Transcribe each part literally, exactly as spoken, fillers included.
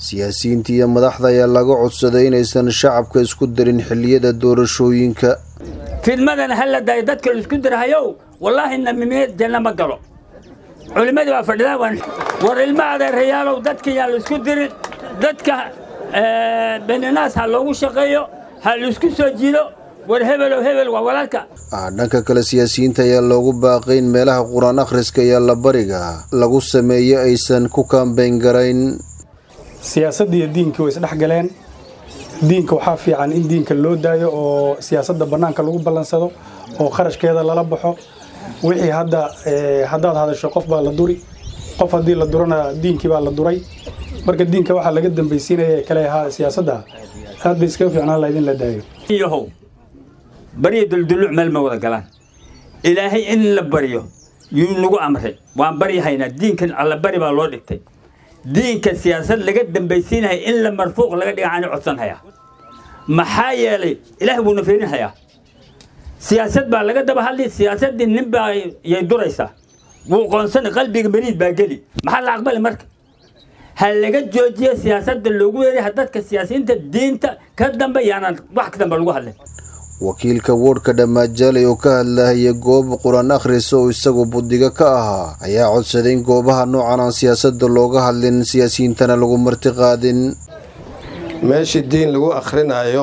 siyaasiyiinta iyo madaxda ayaa laga codsaday inaysan shacabka isku darin xilliyada doorashooyinka. fidmadan hal day dadka isku dirahayo wallahi namimeed janna ma galo culimadu waa fadhiyaan war ilmaada reeyaalow dadka yaa la isku dirin dadka ee beenanaas ha loogu shaqeeyo ha la isku soo jiido war hebel hebel waa walaalka. dhanka kale siyaasiyiinta ayaa loogu baaqay in meelaha quraan akhriska iyo la bariga lagu sameeyo aysan ku kaambeyn garayn. siyaasadda iyo diinka way isdhex galeen. diinka waxaa fiican in diinka loo daayo oo siyaasadda banaanka lagu balansado oo qarashkeeda lala baxo. wixii hadda haddaad hadasho qof baa la duri qof haddii la durana diinkii baa la duray marka diinka waxaa laga dambaysiinaya kale ahaa siyaasadda aad bay iska fiicnaan lahayd in la daayo. iyahow bariyo dulduluc meel ma wada galaan ilaahay in la bariyo yuu nagu amray waan baryahaynaa diinkan alla bari baa loo dhigtay diinka siyaasad laga dambaysiinahay in la marfuuq laga dhigaano codsan haya maxaa yeelay ilaahay buu nafiirin haya siyasad baa laga daba hadlay siyaasadii nin baa yay duraysaa wuu qoonsan qalbiga bariid baa geli maxaa la aqbali marka hal laga joojiyo siyaasadda loogu yeeray dadka siyaasiyiinta diinta ka dambeeyana wax ka dambe lagu hadlay. wakiilka wardka Dhamaajaaley oo ka hadlayay goob quraan akhris oo isagu budiga ka ahaa ayaa codsaday in goobaha noocan ah siyaasadda looga hadlin siyaasiyiintana lagu marti qaadin. meeshii diin lagu akhrinayo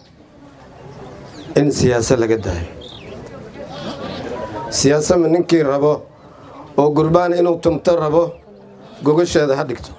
in siyaasad laga daayo siyaasad ninkii rabo oo gurbaan inuu tumto rabo gogasheeda ha dhigto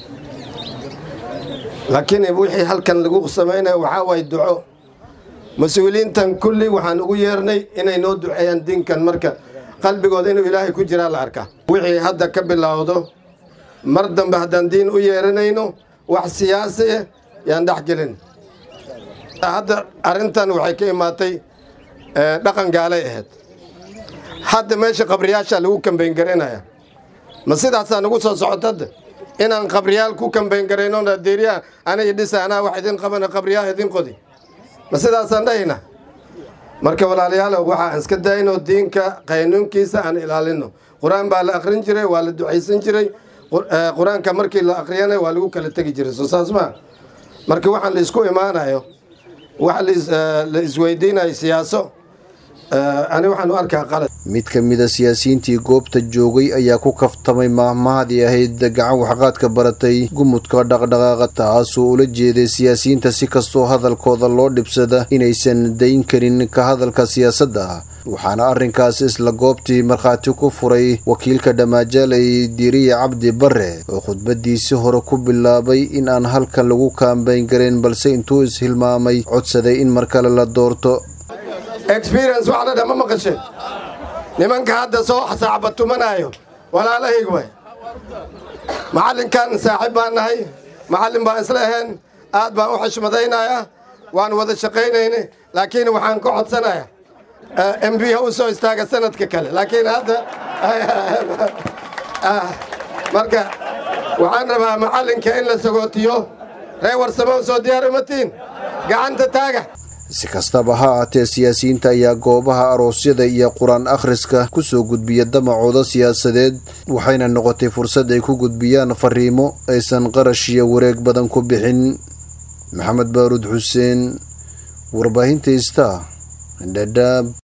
laakiin wixii halkan lagu sameeyay waxa way duco mas'uuliyiintan kulli waxaan ugu yeernay inay noo duceeyaan diinkan marka qalbigooda inuu ilaahay ku jira la arkaa wixii hadda ka bilowdo mar dambe haddaan diin u yeeranayno wax siyaasi ah yaan dhaxgelin. hadda arintan waxay ka imaatay dhaqan gaalay ahayd hadda meesha qabriyaasha lagu kambeyn gareynaya ma sidaas aan ugu soo socotad inaan qabriyaal ku kambeyn gareyno deeriya aniga dhisana wax idin qabana qabriyaha idin qodi ma sidaas aan dhayna marka walaalayaal waxa iska daayno diinka qaanuunkiisa aan ilaalino. quraan baa la akhrin jiray waa la duceysan jiray quraanka markii la akhriyana waa lagu kala tagi jiray soo saasma marka waxaan la isku imaanayo waxa la isweydiinayo siyaaso ani waxaan u arkaa qalad. mid ka mid ah siyaasiyiintii goobta joogay ayaa ku kaftamay maahmaahadii ahayd gacan waxqaadka baratay gumudka dhaqdhaqaaqa taasoo ula jeeday siyaasiyiinta si kastoo hadalkooda loo dhibsada inaysan dayn karin ka hadalka siyaasadda waxaana arrinkaas isla goobtii markhaati ku furay wakiilka Dhamaajaaley Diiriye Cabdi Barre oo khudbadiisii hore ku bilaabay in aan halkan lagu kaambeyn gareyn balse intuu is hilmaamay codsaday in mar kale la doorto. experience waxna dhama maqashay nimanka hadda soo xasaabatumanaayo walaalahaygu way macallinkan saaxiib baan nahay macallin baan isla ahayn aad baan u xishmadaynayaa waan wada shaqaynaynay laakiin waxaan ka codsanayaa M P ha u soo istaaga sanadka kale laakiin hadda marka waxaan rabaa macallinka in la sagootiyo reer Warsamo soo diyaar umatiin gacanta taaga. si kastaba ha ahaatee siyaasiyiinta ayaa goobaha aroosyada iyo quraan akhriska ku soo gudbiya damacooda siyaasadeed waxayna noqotay fursad ay ku gudbiyaan fariimo aysan qarash iyo wareeg badan ku bixin. Maxamed Baaruud Xuseen warbaahinta Star Dadaab.